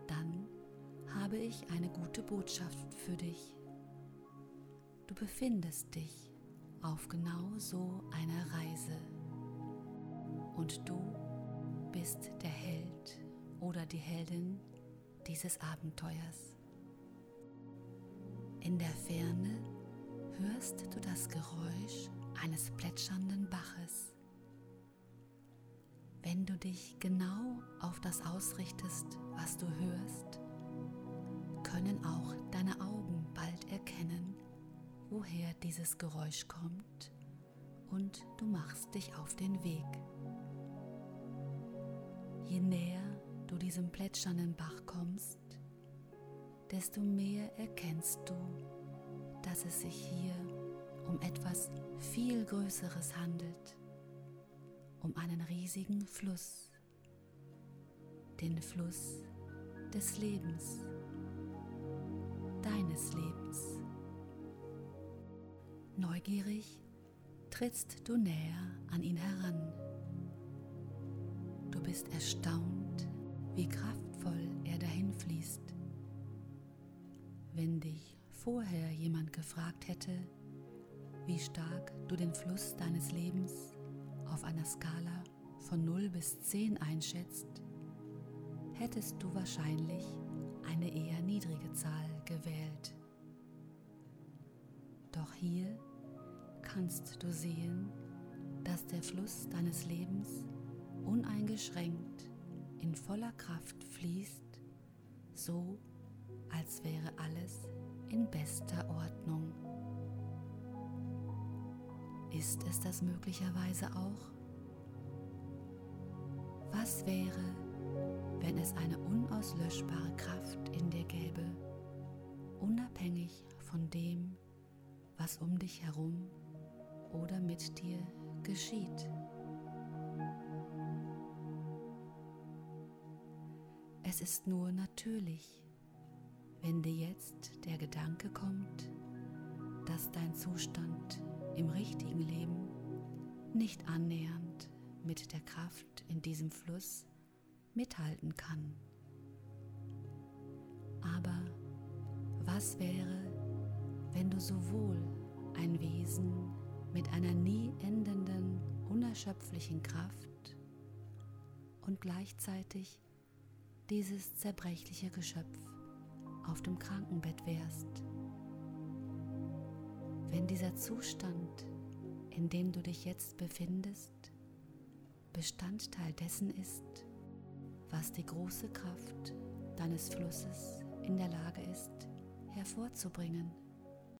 Dann habe ich eine gute Botschaft für dich. Du befindest dich auf genau so einer Reise und du bist der Held oder die Heldin dieses Abenteuers. In der Ferne hörst du das Geräusch eines plätschernden Baches. Wenn du dich genau auf das ausrichtest, was du hörst, können auch deine Augen bald erkennen, woher dieses Geräusch kommt, und du machst dich auf den Weg. Je näher du diesem plätschernden Bach kommst, desto mehr erkennst du, dass es sich hier um etwas viel Größeres handelt, um einen riesigen Fluss, den Fluss des Lebens, deines Lebens. Neugierig trittst du näher an ihn heran. Du bist erstaunt, wie kraftvoll er dahin fließt. Wenn dich vorher jemand gefragt hätte, wie stark du den Fluss deines Lebens auf einer Skala von 0 bis 10 einschätzt, hättest du wahrscheinlich eine eher niedrige Zahl gewählt. Doch hier kannst du sehen, dass der Fluss deines Lebens uneingeschränkt in voller Kraft fließt, so als wäre alles in bester Ordnung. Ist es das möglicherweise auch? Was wäre, wenn es eine unauslöschbare Kraft in dir gäbe, unabhängig von dem, was um dich herum oder mit dir geschieht? Es ist nur natürlich, wenn dir jetzt der Gedanke kommt, dass dein Zustand im richtigen Leben nicht annähernd mit der Kraft in diesem Fluss mithalten kann. Aber was wäre, wenn du sowohl ein Wesen mit einer nie endenden, unerschöpflichen Kraft und gleichzeitig dieses zerbrechliche Geschöpf auf dem Krankenbett wärst? Wenn dieser Zustand, in dem du dich jetzt befindest, Bestandteil dessen ist, was die große Kraft deines Flusses in der Lage ist, hervorzubringen.